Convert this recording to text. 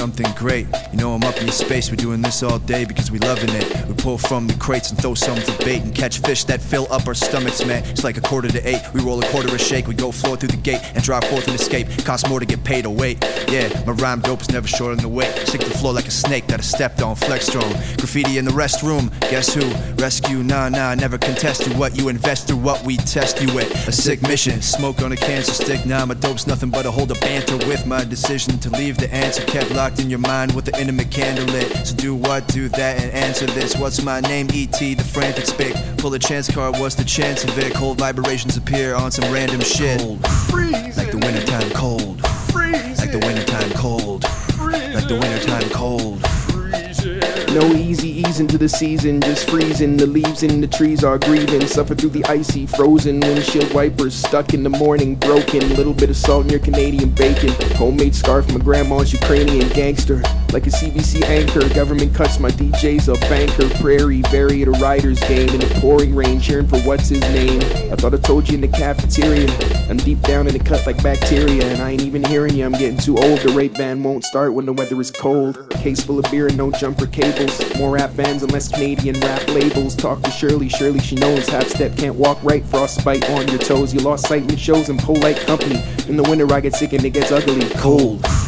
something great. You know I'm up in your space, we're doing this all day because we loving it. We pull from the crates and throw some for bait and catch fish that fill up our stomachs, man. It's like 7:45. We roll a quarter a shake, we go floor through the gate and drive forth and escape. Costs more to get paid or wait. Yeah, my rhyme dope is never short on the weight. Stick to the floor like a snake that I stepped on, flex strong. Graffiti in the restroom, guess who? Rescue, nah, never contest you. What you invest through, what we test you with. A sick mission, smoke on a cancer stick. Nah, my dope's nothing but a hold of banter with. My decision to leave the answer kept locked in your mind with the intimate candle lit. So do what, do that, and answer this. What's my name? E.T. the frantic spick. Pull a chance card, what's the chance of it? Cold vibrations appear on some random shit. Cold. Like the wintertime cold. Like the wintertime cold. Like the wintertime cold. No easy ease into the season, just freezing. The leaves in the trees are grieving. Suffer through the icy, frozen windshield wipers. Stuck in the morning, broken. Little bit of salt in your Canadian bacon. Homemade scarf, my grandma's Ukrainian gangster. Like a CBC anchor, government cuts my DJ's a banker. Prairie, vary at a rider's game. In the pouring rain, cheering for what's his name. I thought I told you in the cafeteria. I'm deep down in the cut like bacteria. And I ain't even hearing you, I'm getting too old. The rape van won't start when the weather is cold. A case full of beer and no jumper cables. More rap bands and less Canadian rap labels. Talk to Shirley, she knows. Half step, can't walk right, frostbite on your toes. You lost sight in shows and polite company. In the winter I get sick and it gets ugly. Cold.